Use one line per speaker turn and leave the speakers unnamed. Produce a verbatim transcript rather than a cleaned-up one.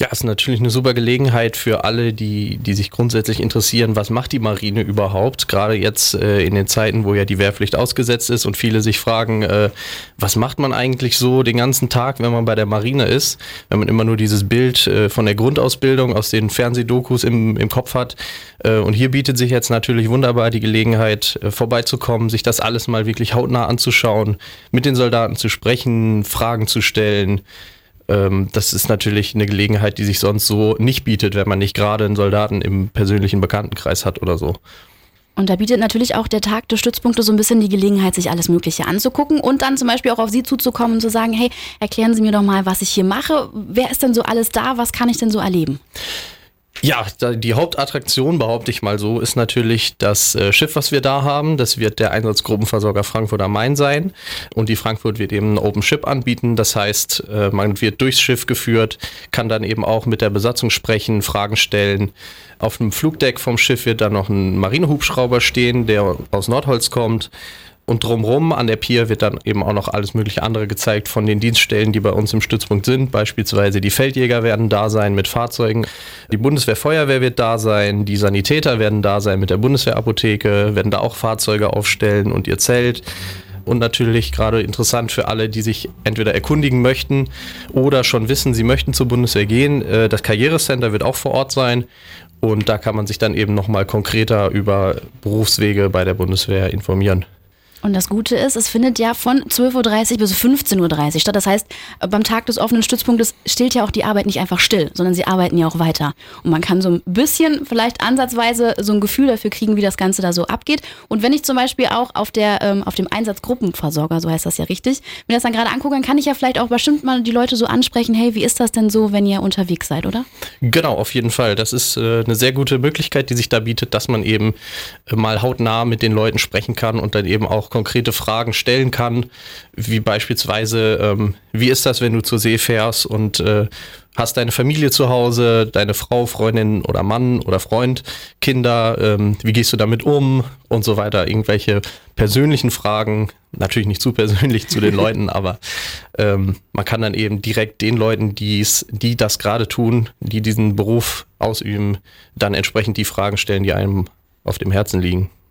Ja, ist natürlich eine super Gelegenheit für alle, die, die sich grundsätzlich interessieren, was macht die Marine überhaupt? Gerade jetzt äh, in den Zeiten, wo ja die Wehrpflicht ausgesetzt ist und viele sich fragen, äh, was macht man eigentlich so den ganzen Tag, wenn man bei der Marine ist? Wenn man immer nur dieses Bild äh, von der Grundausbildung aus den Fernsehdokus im, im Kopf hat. Äh, und hier bietet sich jetzt natürlich wunderbar die Gelegenheit, äh, vorbeizukommen, sich das alles mal wirklich hautnah anzuschauen, mit den Soldaten zu sprechen, Fragen zu stellen. Das ist natürlich eine Gelegenheit, die sich sonst so nicht bietet, wenn man nicht gerade einen Soldaten im persönlichen Bekanntenkreis hat oder so.
Und da bietet natürlich auch der Tag der Stützpunkte so ein bisschen die Gelegenheit, sich alles Mögliche anzugucken und dann zum Beispiel auch auf Sie zuzukommen und zu sagen, hey, erklären Sie mir doch mal, was ich hier mache. Wer ist denn so alles da? Was kann ich denn so erleben?
Ja, die Hauptattraktion, behaupte ich mal so, ist natürlich das äh, Schiff, was wir da haben. Das wird der Einsatzgruppenversorger Frankfurt am Main sein. Und die Frankfurt wird eben ein Open Ship anbieten. Das heißt, äh, man wird durchs Schiff geführt, kann dann eben auch mit der Besatzung sprechen, Fragen stellen. Auf dem Flugdeck vom Schiff wird dann noch ein Marinehubschrauber stehen, der aus Nordholz kommt. Und drumherum an der Pier wird dann eben auch noch alles mögliche andere gezeigt von den Dienststellen, die bei uns im Stützpunkt sind. Beispielsweise die Feldjäger werden da sein mit Fahrzeugen, die Bundeswehrfeuerwehr wird da sein, die Sanitäter werden da sein mit der Bundeswehrapotheke, werden da auch Fahrzeuge aufstellen und ihr Zelt. Und natürlich gerade interessant für alle, die sich entweder erkundigen möchten oder schon wissen, sie möchten zur Bundeswehr gehen. Das Karrierecenter wird auch vor Ort sein. Und da kann man sich dann eben nochmal konkreter über Berufswege bei der Bundeswehr informieren.
Und das Gute ist, es findet ja von zwölf Uhr dreißig bis fünfzehn Uhr dreißig statt. Das heißt, beim Tag des offenen Stützpunktes stillt ja auch die Arbeit nicht einfach still, sondern sie arbeiten ja auch weiter. Und man kann so ein bisschen, vielleicht ansatzweise, so ein Gefühl dafür kriegen, wie das Ganze da so abgeht. Und wenn ich zum Beispiel auch auf der ähm, auf dem Einsatzgruppenversorger, so heißt das ja richtig, mir das dann gerade angucke, dann kann ich ja vielleicht auch bestimmt mal die Leute so ansprechen, hey, wie ist das denn so, wenn ihr unterwegs seid, oder?
Genau, auf jeden Fall. Das ist äh, eine sehr gute Möglichkeit, die sich da bietet, dass man eben äh, mal hautnah mit den Leuten sprechen kann und dann eben auch konkrete Fragen stellen kann, wie beispielsweise, ähm, wie ist das, wenn du zur See fährst und äh, hast deine Familie zu Hause, deine Frau, Freundin oder Mann oder Freund, Kinder, ähm, wie gehst du damit um und so weiter. Irgendwelche persönlichen Fragen, natürlich nicht zu persönlich zu den Leuten, aber ähm, man kann dann eben direkt den Leuten, die's, die das gerade tun, die diesen Beruf ausüben, dann entsprechend die Fragen stellen, die einem auf dem Herzen liegen.